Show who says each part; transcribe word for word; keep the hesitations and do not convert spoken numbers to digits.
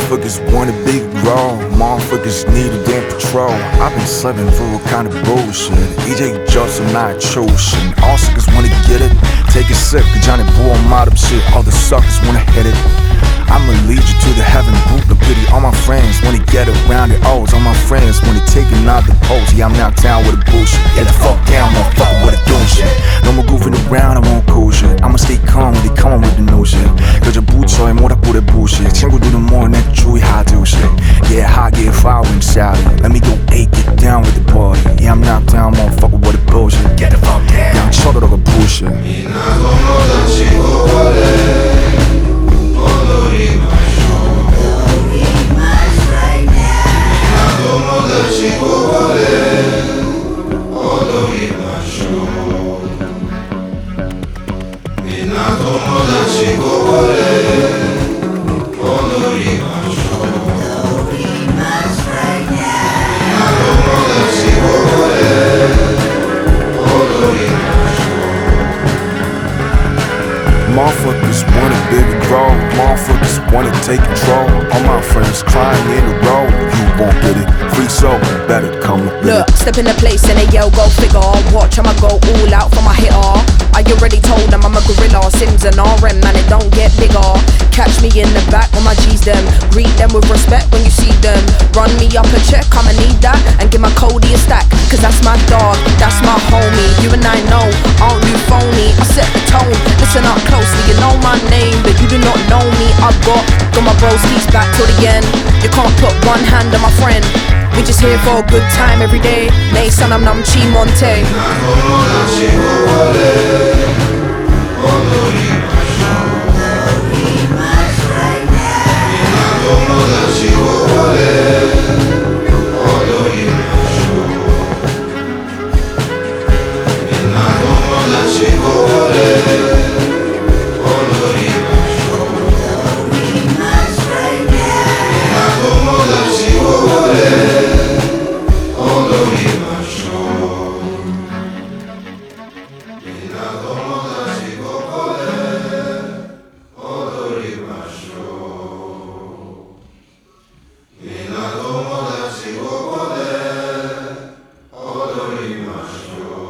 Speaker 1: Motherfuckers wanna be grown, motherfuckers need a damn patrol. I've been slaving for a kind of bullshit. E J Johnson, not chosen. All suckers wanna get it, take a sip, cause Johnny Boy, I'm out of shit. All the suckers wanna hit it. I'ma lead you to the heaven group, the pity. All my friends wanna get around it. Always all my friends wanna take another pose. Yeah, I'm now down with the bullshit. Get the fuck down, motherfucker, with the doing shit. No more goofing around, I won't cool shit. I'ma stay calm when they come with the new shit. Cause your boots are more than that bullshit. 친구들은 more than 주의 하도 shit. Yeah, I get fire inside. Let me go eight, get down with the party. Yeah, I'm now down, motherfucker, with the bullshit. Get the fuck down. Yeah, I'm 쳐들어가 bullshit. Motherfuckers wanna big and grow, motherfuckers wanna take control. All my friends crying in a row, you won't get it. Free soul, better come up.
Speaker 2: Look, step in the place and they yell, go figure. Watch, I'ma go all out for my hitter. I already told them I'm a gorilla. Sims and R M, man, it don't get bigger. Catch me in the back when my G's them. Greet them with respect when you see them. Run me up a check, I'ma need that. And give my Cody a stack, cause that's my dog, that's my homie. You and I know, aren't you phony? I set the tone, listen up closely. You know my name, but you do not know me. I've got, got my broskies back till the end. You can't put one hand on my friend. We just here for a good time every day. 내 사람 남치 monte.
Speaker 3: Odori masho